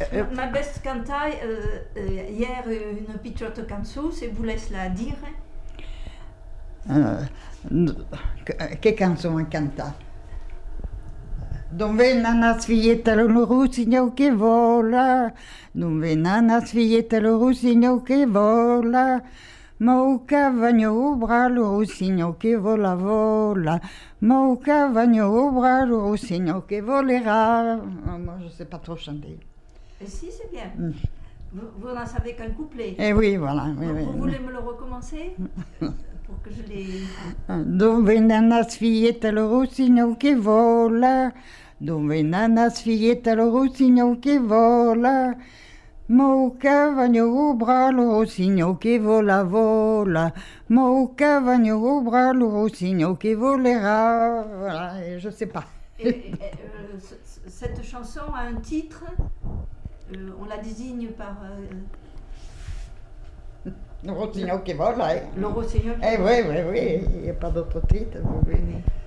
Ma best canta hier une petite canzone, se vous laisse la dire. Che canzone canta? Dove nana sfiglietta lo rossignol che vola, dove nana sfiglietta lo rossignol che vola, mo cavagno au bras le rossignol che vola vola, mo cavagno au bras le rossignol che volera. Moi je sais pas trop chanter. Et si, c'est bien. Vous n'en savez qu'un couplet. Eh oui, voilà. Oui, Vous voulez me le recommencer pour que je les... Dove nana sfiglietta lo rossignol che vola, dove nana sfiglietta lo rossignol che vola, mo cavagno au bras lo rossignol che vola vola, mo cavagno au bras lo rossignol che volera. Voilà, et je sais pas. Cette chanson a un titre, on la désigne par... Le rossignol che vola, Le rossignol. oui, il n'y a pas d'autre titre. Oui.